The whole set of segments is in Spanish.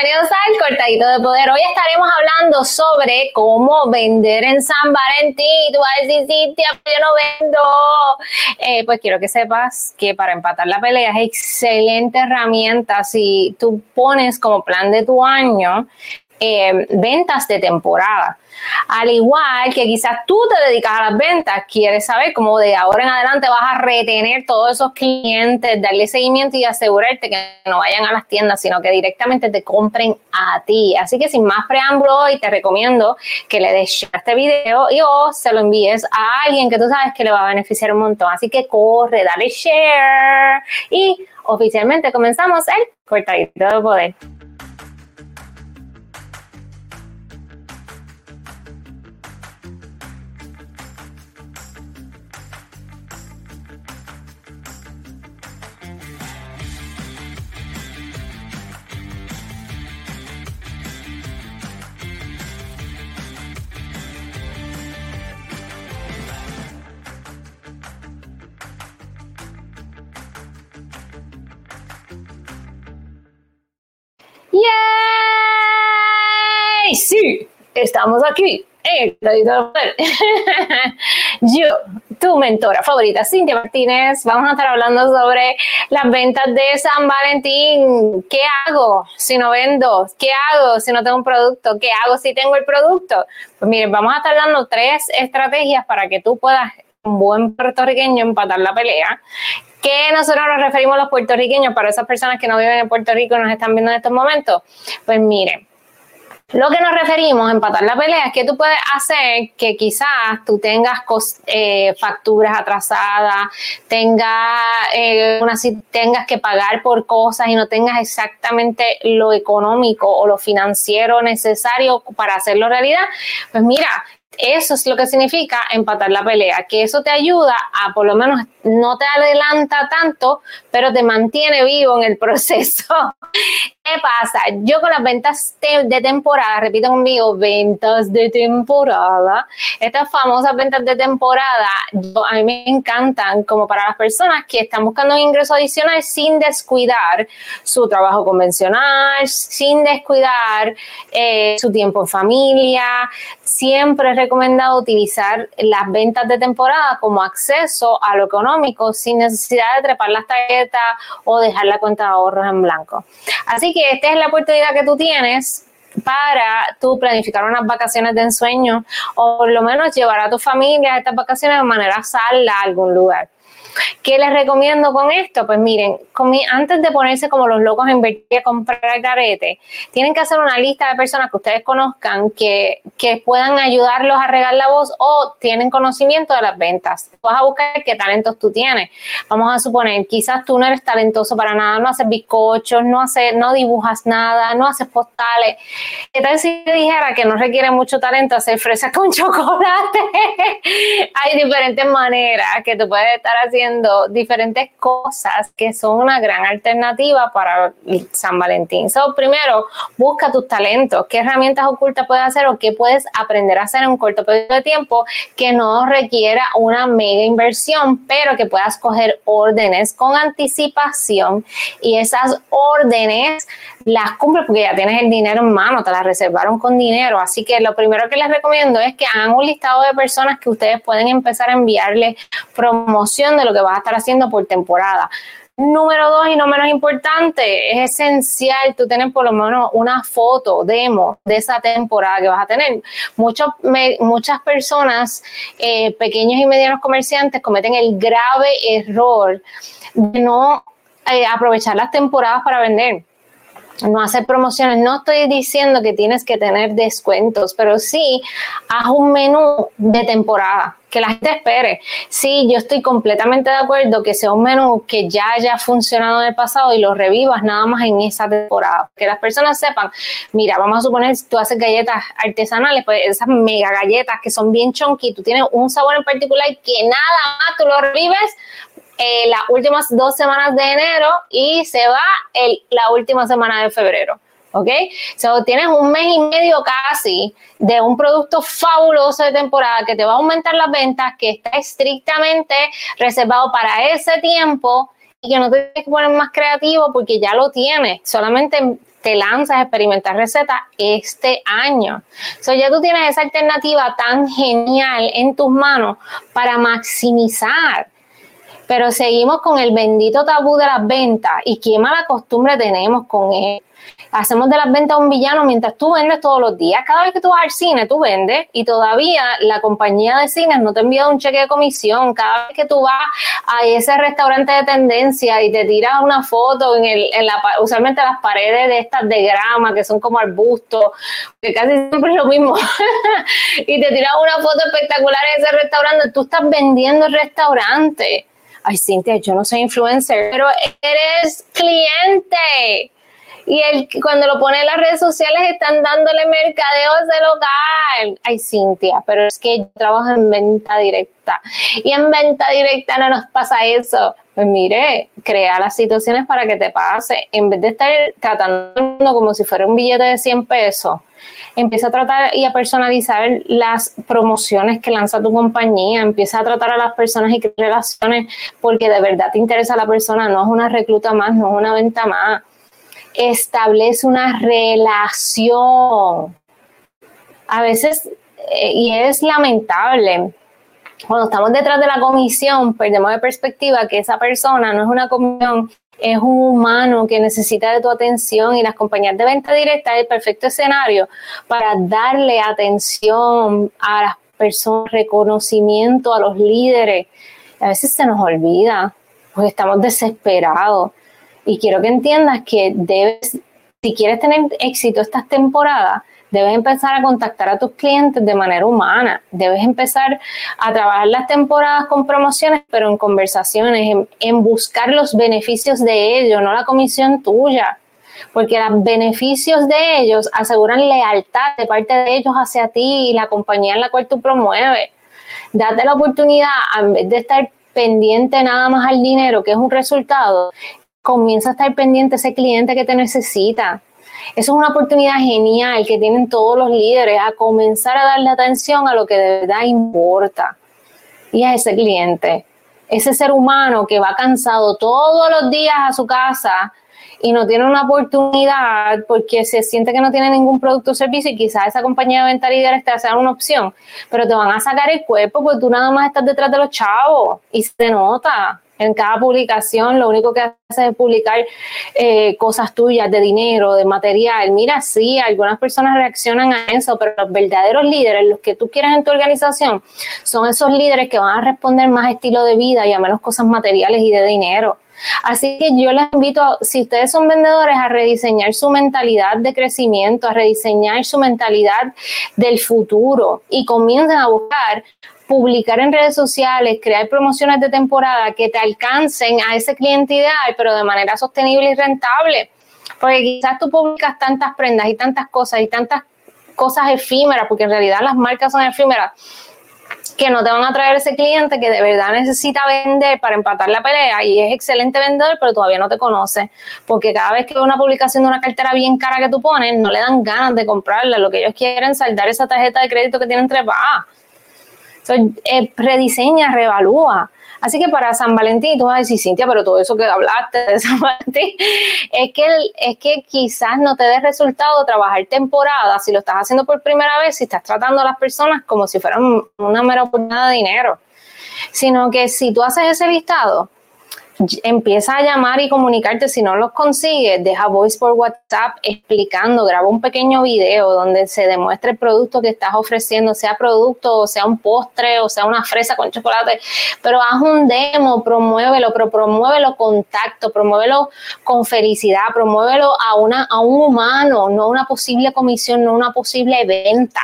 bienvenidos al Cortadito de Poder. Hoy estaremos hablando sobre cómo vender en San Valentín. Tú vas a decir, Cintia, yo no vendo. Pues quiero que sepas que para empatar la pelea es excelente herramienta si tú pones como plan de tu año ventas de temporada. Al igual que quizás tú te dedicas a las ventas, quieres saber cómo de ahora en adelante vas a retener todos esos clientes, darle seguimiento y asegurarte que no vayan a las tiendas, sino que directamente te compren a ti. Así que sin más preámbulo, hoy te recomiendo que le des share a este video y o se lo envíes a alguien que tú sabes que le va a beneficiar un montón. Así que corre, dale share y oficialmente comenzamos el Cortadito de Poder. ¡Yay! Sí, estamos aquí en el Cortadito de Poder. Yo, tu mentora favorita, Cintia Martínez, vamos a estar hablando sobre las ventas de San Valentín. ¿Qué hago si no vendo? ¿Qué hago si no tengo un producto? ¿Qué hago si tengo el producto? Pues miren, vamos a estar dando 3 estrategias para que tú puedas, un buen puertorriqueño, empatar la pelea. ¿Qué nosotros nos referimos a los puertorriqueños para esas personas que no viven en Puerto Rico y nos están viendo en estos momentos? Pues miren, lo que nos referimos a empatar la pelea es que tú puedes hacer que quizás tú tengas facturas atrasadas, tengas que pagar por cosas y no tengas exactamente lo económico o lo financiero necesario para hacerlo realidad. Pues mira, eso es lo que significa empatar la pelea, que eso te ayuda a, por lo menos, no te adelanta tanto, pero te mantiene vivo en el proceso. ¿Qué pasa? Yo con las ventas de temporada, repito conmigo, ventas de temporada, estas famosas ventas de temporada, a mí me encantan como para las personas que están buscando un ingreso adicional sin descuidar su trabajo convencional, sin descuidar su tiempo en familia. Siempre he recomendado utilizar las ventas de temporada como acceso a lo económico sin necesidad de trepar las tarjetas o dejar la cuenta de ahorros en blanco. Así que esta es la oportunidad que tú tienes para tú planificar unas vacaciones de ensueño o por lo menos llevar a tu familia a estas vacaciones de manera sana a algún lugar. ¿Qué les recomiendo con esto? Pues miren, antes de ponerse como los locos a invertir, a comprar carete, tienen que hacer una lista de personas que ustedes conozcan que puedan ayudarlos a regar la voz o tienen conocimiento de las ventas. Vas a buscar qué talentos tú tienes. Vamos a suponer, quizás tú no eres talentoso para nada, no haces bizcochos, no dibujas nada, no haces postales. ¿Qué tal si te dijera que no requiere mucho talento hacer fresas con chocolate? Hay diferentes maneras que tú puedes estar haciendo diferentes cosas que son una gran alternativa para San Valentín. Primero, busca tus talentos, qué herramientas ocultas puedes hacer o qué puedes aprender a hacer en un corto periodo de tiempo que no requiera una mega inversión, pero que puedas coger órdenes con anticipación y esas órdenes las cumples porque ya tienes el dinero en mano, te las reservaron con dinero. Así que lo primero que les recomiendo es que hagan un listado de personas que ustedes pueden empezar a enviarles promoción de lo que vas a estar haciendo por temporada. Número 2 y no menos importante, es esencial tú tener por lo menos una foto, demo de esa temporada que vas a tener. Muchas personas, pequeños y medianos comerciantes, cometen el grave error de no aprovechar las temporadas para vender. No hacer promociones. No estoy diciendo que tienes que tener descuentos, pero sí haz un menú de temporada que la gente espere. Sí, yo estoy completamente de acuerdo que sea un menú que ya haya funcionado en el pasado y lo revivas nada más en esa temporada. Que las personas sepan, mira, vamos a suponer si tú haces galletas artesanales, pues esas mega galletas que son bien chunky, tú tienes un sabor en particular que nada más tú lo revives las últimas 2 semanas de enero y se va la última semana de febrero. ¿Ok? Tienes 1 mes y medio casi de un producto fabuloso de temporada que te va a aumentar las ventas, que está estrictamente reservado para ese tiempo y que no te tienes que poner más creativo porque ya lo tienes. Solamente te lanzas a experimentar recetas este año. Ya tú tienes esa alternativa tan genial en tus manos para maximizar. Pero seguimos con el bendito tabú de las ventas y qué mala costumbre tenemos con él. Hacemos de las ventas un villano mientras tú vendes todos los días. Cada vez que tú vas al cine, tú vendes y todavía la compañía de cines no te envía un cheque de comisión. Cada vez que tú vas a ese restaurante de tendencia y te tiras una foto usualmente las paredes de estas de grama que son como arbustos, que casi siempre es lo mismo, y te tiras una foto espectacular en ese restaurante, tú estás vendiendo el restaurante. Ay, Cintia, yo no soy influencer, pero eres cliente. Y cuando lo pone en las redes sociales están dándole mercadeo a ese local. Ay, Cintia, pero es que yo trabajo en venta directa. Y en venta directa no nos pasa eso. Pues mire, crea las situaciones para que te pase. En vez de estar tratando como si fuera un billete de 100 pesos, empieza a tratar y a personalizar las promociones que lanza tu compañía. Empieza a tratar a las personas y crear relaciones porque de verdad te interesa la persona. No es una recluta más, no es una venta más. Establece una relación. A veces, y es lamentable, cuando estamos detrás de la comisión, perdemos de perspectiva que esa persona no es una comisión, es un humano que necesita de tu atención, y las compañías de venta directa es el perfecto escenario para darle atención a las personas, reconocimiento a los líderes. A veces se nos olvida porque estamos desesperados. Y quiero que entiendas que si quieres tener éxito estas temporadas, debes empezar a contactar a tus clientes de manera humana. Debes empezar a trabajar las temporadas con promociones, pero en conversaciones, en buscar los beneficios de ellos, no la comisión tuya. Porque los beneficios de ellos aseguran lealtad de parte de ellos hacia ti y la compañía en la cual tú promueves. Date la oportunidad, en vez de estar pendiente nada más al dinero, que es un resultado, comienza a estar pendiente de ese cliente que te necesita. Eso es una oportunidad genial que tienen todos los líderes, a comenzar a darle atención a lo que de verdad importa. Y a ese cliente, ese ser humano que va cansado todos los días a su casa y no tiene una oportunidad porque se siente que no tiene ningún producto o servicio, y quizás esa compañía de venta líder te sea una opción, pero te van a sacar el cuerpo porque tú nada más estás detrás de los chavos y se nota. En cada publicación lo único que haces es publicar cosas tuyas de dinero, de material. Mira, sí, algunas personas reaccionan a eso, pero los verdaderos líderes, los que tú quieres en tu organización, son esos líderes que van a responder más estilo de vida y a menos cosas materiales y de dinero. Así que yo les invito, si ustedes son vendedores, a rediseñar su mentalidad de crecimiento, a rediseñar su mentalidad del futuro y comiencen a buscar publicar en redes sociales, crear promociones de temporada que te alcancen a ese cliente ideal, pero de manera sostenible y rentable. Porque quizás tú publicas tantas prendas y tantas cosas efímeras, porque en realidad las marcas son efímeras, que no te van a traer ese cliente que de verdad necesita vender para empatar la pelea y es excelente vendedor, pero todavía no te conoce, porque cada vez que ve una publicación de una cartera bien cara que tú pones, no le dan ganas de comprarla. Lo que ellos quieren es saldar esa tarjeta de crédito que tienen trepada. Rediseña, reevalúa. Así que para San Valentín, tú vas a decir, Cintia, pero todo eso que hablaste de San Valentín, es que quizás no te dé resultado trabajar temporada si lo estás haciendo por primera vez, si estás tratando a las personas como si fueran una mera oportunidad de dinero. Sino que si tú haces ese listado, empieza a llamar y comunicarte. Si no los consigues, deja voice por WhatsApp explicando, graba un pequeño video donde se demuestre el producto que estás ofreciendo, sea producto, o sea un postre, o sea una fresa con chocolate, pero haz un demo, promuévelo, pero promuévelo con tacto, promuévelo con felicidad, promuévelo a un humano, no una posible comisión, no una posible venta.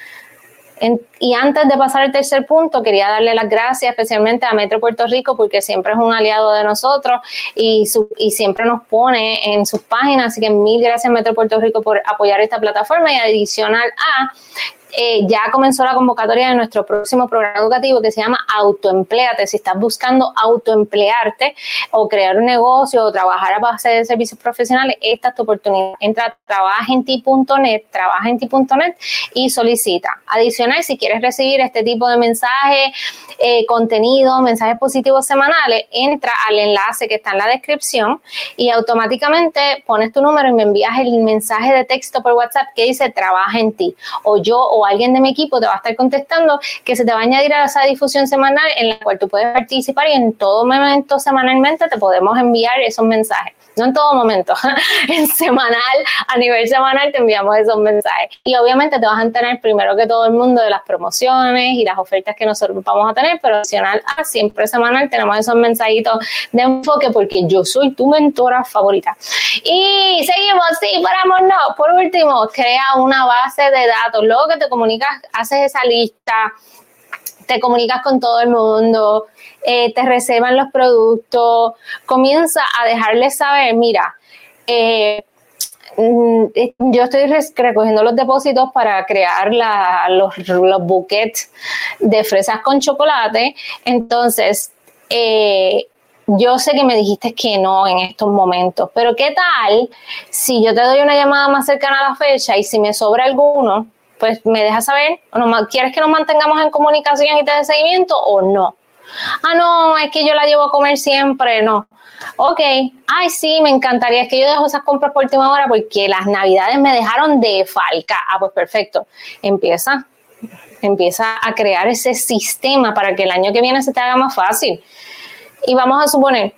Y antes de pasar al tercer punto, quería darle las gracias especialmente a Metro Puerto Rico, porque siempre es un aliado de nosotros y siempre nos pone en sus páginas. Así que mil gracias, Metro Puerto Rico, por apoyar esta plataforma. Y adicional a ya comenzó la convocatoria de nuestro próximo programa educativo que se llama Autoempléate. Si estás buscando autoemplearte o crear un negocio o trabajar a base de servicios profesionales, esta es tu oportunidad. Entra a trabajenti.net y solicita. Adicional, si quieres recibir este tipo de mensajes, contenido, mensajes positivos semanales, entra al enlace que está en la descripción y automáticamente pones tu número y me envías el mensaje de texto por WhatsApp que dice trabaja en ti, o yo o alguien de mi equipo te va a estar contestando, que se te va a añadir a esa difusión semanal en la cual tú puedes participar y en todo momento semanalmente te podemos enviar esos mensajes. No en todo momento, en semanal, a nivel semanal te enviamos esos mensajes. Y obviamente te vas a enterar primero que todo el mundo de las promociones y las ofertas que nosotros vamos a tener, pero adicional a siempre semanal tenemos esos mensajitos de enfoque porque yo soy tu mentora favorita. Y seguimos, sí, paramos, no. Por último, crea una base de datos. Luego que te comunicas, haces esa lista, te comunicas con todo el mundo, te reservan los productos, comienza a dejarles saber, mira, yo estoy recogiendo los depósitos para crear los buquets de fresas con chocolate, entonces yo sé que me dijiste que no en estos momentos, pero ¿qué tal si yo te doy una llamada más cercana a la fecha y si me sobra alguno, pues me dejas saber? ¿Quieres que nos mantengamos en comunicación y te dé seguimiento o no? Ah, no, es que yo la llevo a comer siempre, no. Ok, ay sí, me encantaría, es que yo dejo esas compras por última hora porque las navidades me dejaron de falca. Ah, pues perfecto, empieza a crear ese sistema para que el año que viene se te haga más fácil. Y vamos a suponer,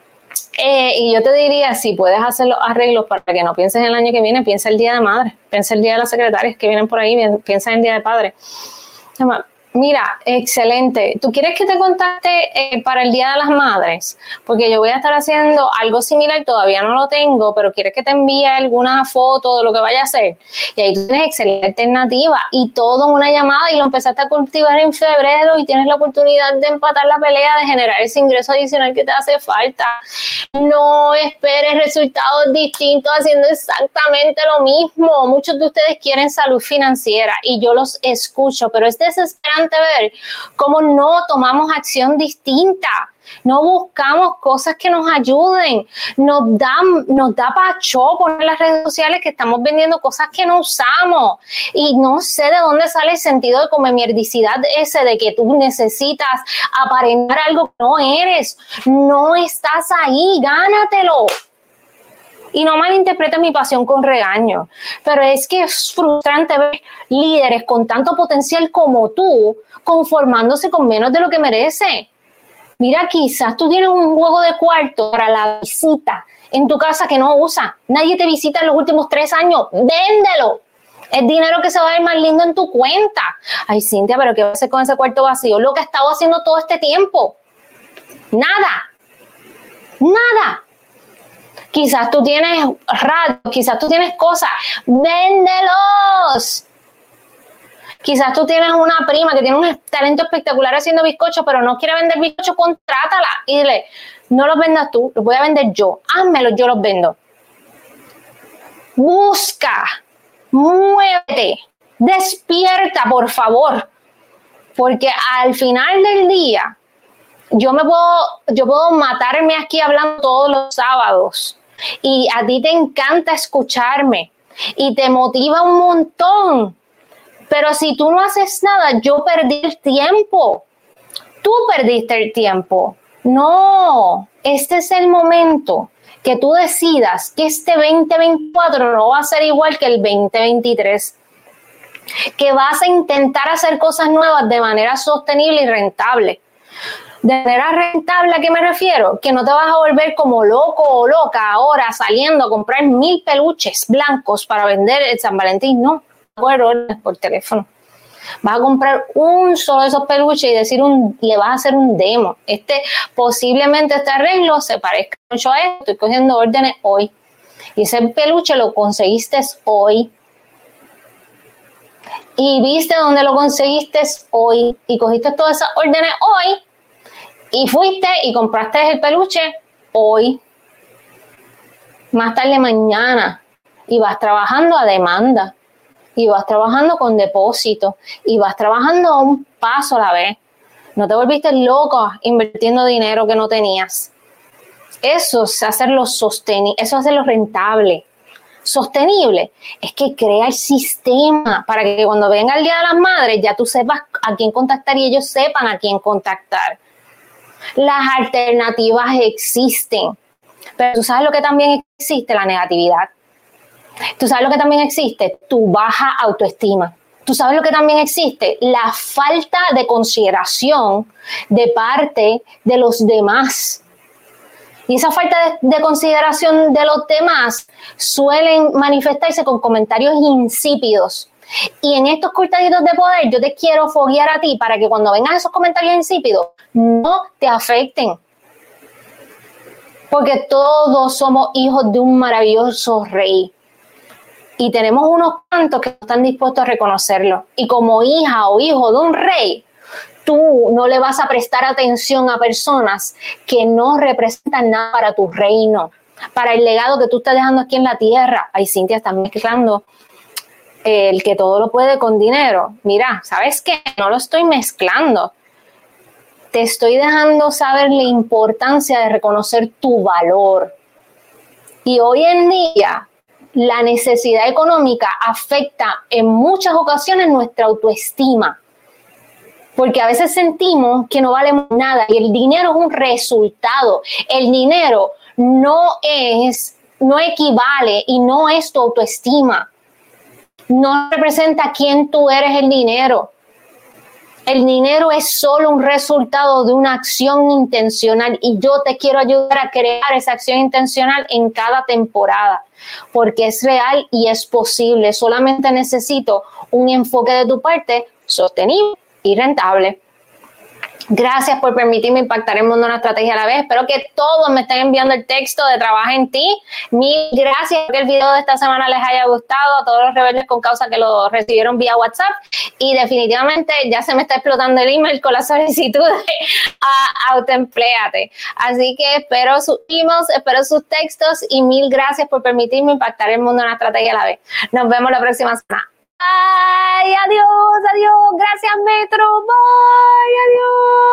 y yo te diría, si puedes hacer los arreglos para que no pienses en el año que viene, piensa el Día de Madre, piensa el Día de las Secretarias que vienen por ahí, piensa en el Día de Padre. Mira, excelente. ¿Tú quieres que te contacte para el Día de las Madres? Porque yo voy a estar haciendo algo similar, todavía no lo tengo, pero ¿quieres que te envíe alguna foto de lo que vaya a hacer? Y ahí tú tienes excelente alternativa y todo en una llamada y lo empezaste a cultivar en febrero y tienes la oportunidad de empatar la pelea, de generar ese ingreso adicional que te hace falta. No esperes resultados distintos haciendo exactamente lo mismo. Muchos de ustedes quieren salud financiera y yo los escucho, pero es desesperante ver cómo no tomamos acción distinta, no buscamos cosas que nos ayuden, nos da pacho poner en las redes sociales que estamos vendiendo cosas que no usamos y no sé de dónde sale el sentido de comemierdicidad ese de que tú necesitas aparentar algo que no eres, no estás ahí, gánatelo. Y no malinterpretes mi pasión con regaño, pero es que es frustrante ver líderes con tanto potencial como tú conformándose con menos de lo que merece. Mira, quizás tú tienes un juego de cuarto para la visita en tu casa que no usas. Nadie te visita en los últimos 3 años. ¡Véndelo! Es dinero que se va a ver más lindo en tu cuenta. Ay, Cintia, ¿pero qué va a hacer con ese cuarto vacío? Lo que he estado haciendo todo este tiempo. Nada. Quizás tú tienes radio, quizás tú tienes cosas, ¡véndelos! Quizás tú tienes una prima que tiene un talento espectacular haciendo bizcochos, pero no quiere vender bizcochos, contrátala y dile, no los vendas tú, los voy a vender yo, házmelos, yo los vendo. Busca, muévete, despierta, por favor, porque al final del día, yo puedo matarme aquí hablando todos los sábados y a ti te encanta escucharme y te motiva un montón, pero si tú no haces nada, yo perdí el tiempo, tú perdiste el tiempo. No, este es el momento que tú decidas que este 2024 no va a ser igual que el 2023, que vas a intentar hacer cosas nuevas de manera sostenible y rentable. De manera rentable, ¿a qué me refiero? Que no te vas a volver como loco o loca ahora saliendo a comprar 1000 peluches blancos para vender el San Valentín, no, por teléfono. Vas a comprar un solo de esos peluches y le vas a hacer un demo. Posiblemente este arreglo se parezca mucho a esto, estoy cogiendo órdenes hoy. Y ese peluche lo conseguiste hoy. Y viste dónde lo conseguiste hoy. Y cogiste todas esas órdenes hoy. Y fuiste y compraste el peluche hoy, más tarde mañana, y vas trabajando a demanda. y vas trabajando con depósitos y vas trabajando un paso a la vez. No te volviste loco invirtiendo dinero que no tenías. Eso es hacerlo sostenible, eso es hacerlo rentable. Sostenible es que crea el sistema para que cuando venga el Día de las Madres ya tú sepas a quién contactar y ellos sepan a quién contactar. Las alternativas existen, pero tú sabes lo que también existe, la negatividad. Tú sabes lo que también existe, tu baja autoestima. Tú sabes lo que también existe, la falta de consideración de parte de los demás. Y esa falta de consideración de los demás suelen manifestarse con comentarios insípidos. Y en estos cortaditos de poder yo te quiero foguear a ti para que cuando vengan esos comentarios insípidos no te afecten. Porque todos somos hijos de un maravilloso rey. Y tenemos unos cuantos que no están dispuestos a reconocerlo. Y como hija o hijo de un rey, tú no le vas a prestar atención a personas que no representan nada para tu reino, para el legado que tú estás dejando aquí en la tierra. Ay, Cintia, estás mezclando el que todo lo puede con dinero. Mira, ¿sabes qué? No lo estoy mezclando. Te estoy dejando saber la importancia de reconocer tu valor. Y hoy en día, la necesidad económica afecta en muchas ocasiones nuestra autoestima. Porque a veces sentimos que no valemos nada y el dinero es un resultado. El dinero no equivale y no es tu autoestima. No representa quién tú eres el dinero. El dinero es solo un resultado de una acción intencional y yo te quiero ayudar a crear esa acción intencional en cada temporada porque es real y es posible. Solamente necesito un enfoque de tu parte sostenible y rentable. Gracias por permitirme impactar el mundo en una estrategia a la vez. Espero que todos me estén enviando el texto de Trabaja en Ti. Mil gracias. Espero que el video de esta semana les haya gustado a todos los rebeldes con causa que lo recibieron vía WhatsApp. Y definitivamente ya se me está explotando el email con la solicitud a Autoempléate. Así que espero sus emails, espero sus textos y mil gracias por permitirme impactar el mundo en una estrategia a la vez. Nos vemos la próxima semana. Bye, adiós, adiós, gracias Metro, bye, adiós.